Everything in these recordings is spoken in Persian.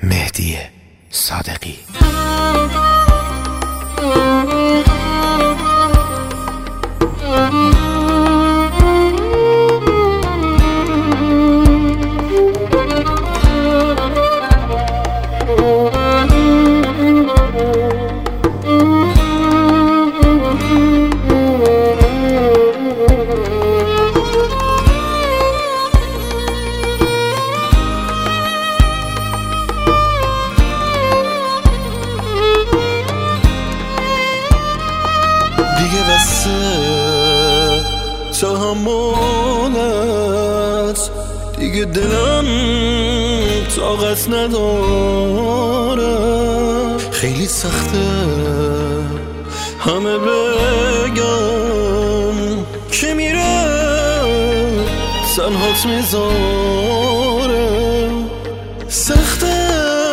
مهدی صادقی. دیگه بسه تحملت، دیگه دلم طاقت نداره. خیلی سخته همه بگم که میره تنهات میذاره. سخته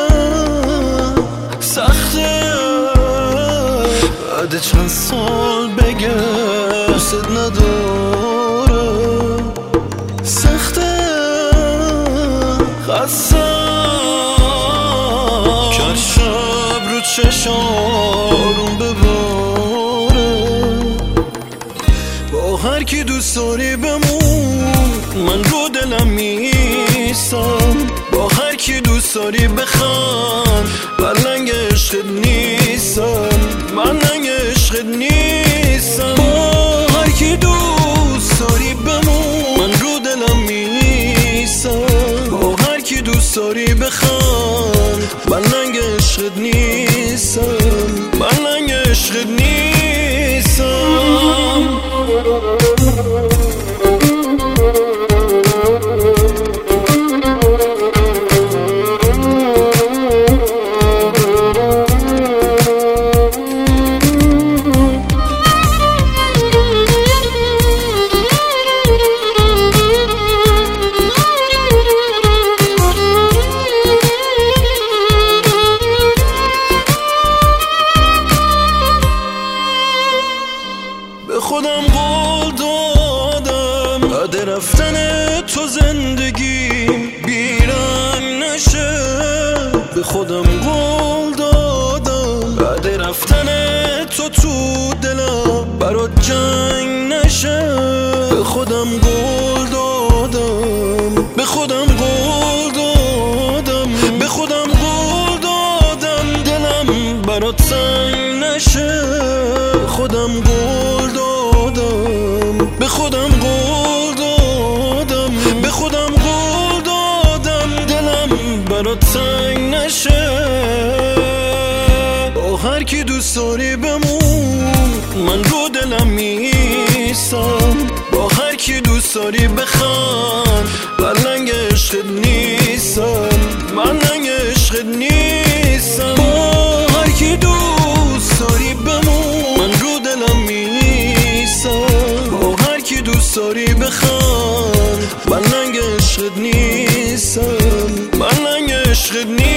بعد چند سال بگه دوست نداره. سخته خستم که شب رو چشارون بباره. با هر کی دوست داری بمون، من رو دلم میسم. با هر کی دوست داری بخند، من لنگ عشقت نیستم، من لنگ عشقت نیستم. با هر کی دوست داری بمون، من رو دلم میسم. با هر کی دوست داری بخند، من لنگ عشقت نیستم، من لنگ عشقت نیستم. خودم قول دادم بعد رفتن تو زندگی بیرنگ نشه. به خودم قول دادم بعد رفتن تو دلم برات جنگ نشه. به خودم قول دادم، به خودم قول دادم، به خودم قول دادم دلم برات تنگ نشه. به خودم قول دادم، به خودم قول دادم، به خودم قول دادم دلم برات تنگ نشه. با هر کی دوست داری بمون، من رو دلم میسم. با هر کی دوست داری بخند، من لنگ عشقت نیستم، من لنگ عشقت نیستم. با هر کی دوست داری بمون، من رو دلم میسم. با هر کی دوست داری بخند، من لنگ عشقت نیستم، من لنگ عشقت نیستم.